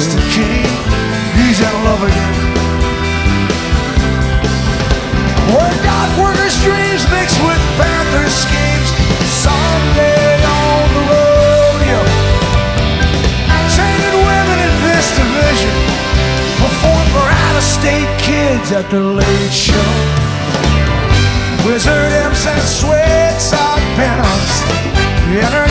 lost a king, he's in love again. Worked out workers' dreams mixed with Panther schemes. Someday on the rodeo, chained women in this division, perform for out-of-state kids at the late show. Wizard Imps and sweat sock pants in her